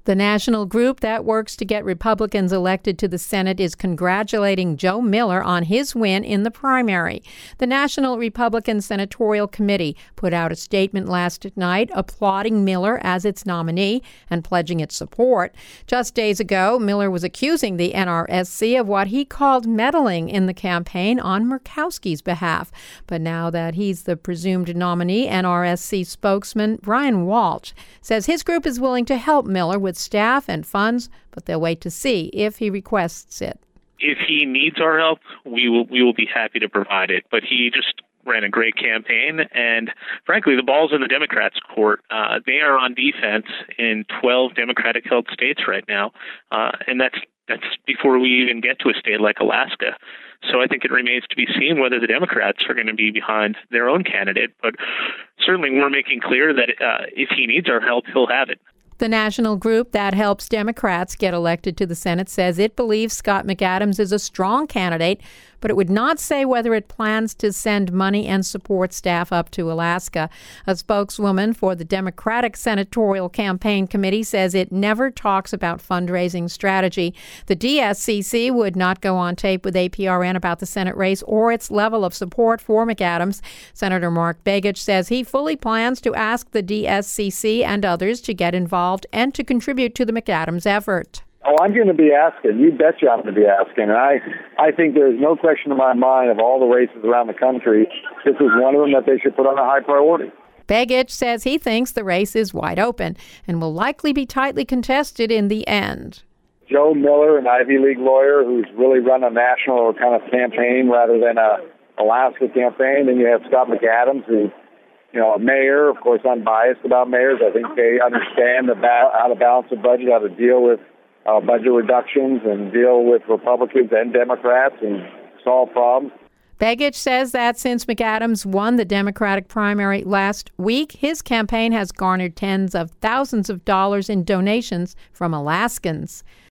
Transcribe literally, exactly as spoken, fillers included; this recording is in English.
The national group that works to get Republicans elected to the Senate is congratulating Joe Miller on his win in the primary. The National Republican Senatorial Committee put out a statement last night applauding Miller as its nominee and pledging its support. Just days ago, Miller was accusing the N R S C of what he called meddling in the campaign on Murkowski's behalf. But now that he's the presumed nominee, N R S C spokesman Brian Walsh says his group is willing to help Miller with staff and funds, but they'll wait to see if he requests it. If he needs our help, we will we will be happy to provide it. But he just ran a great campaign, and frankly, the ball's in the Democrats' court. Uh, they are on defense in twelve Democratic-held states right now, uh, and that's that's before we even get to a state like Alaska. So I think it remains to be seen whether the Democrats are going to be behind their own candidate. But certainly, we're making clear that uh, if he needs our help, he'll have it. The national group that helps Democrats get elected to the Senate says it believes Scott McAdams is a strong candidate, but it would not say whether it plans to send money and support staff up to Alaska. A spokeswoman for the Democratic Senatorial Campaign Committee says it never talks about fundraising strategy. The D S C C would not go on tape with A P R N about the Senate race or its level of support for McAdams. Senator Mark Begich says he fully plans to ask the D S C C and others to get involved and to contribute to the McAdams effort. Oh, I'm going to be asking. You betcha I'm going to be asking. And I, I think there's no question in my mind of all the races around the country, this is one of them that they should put on a high priority. Begich says he thinks the race is wide open and will likely be tightly contested in the end. Joe Miller, an Ivy League lawyer who's really run a national kind of campaign rather than a Alaska campaign. Then you have Scott McAdams, who's you know, a mayor. Of course, I'm biased about mayors. I think they understand the ba- how to balance the budget, how to deal with Uh, budget reductions and deal with Republicans and Democrats and solve problems. Begich says that since McAdams won the Democratic primary last week, his campaign has garnered tens of thousands of dollars in donations from Alaskans.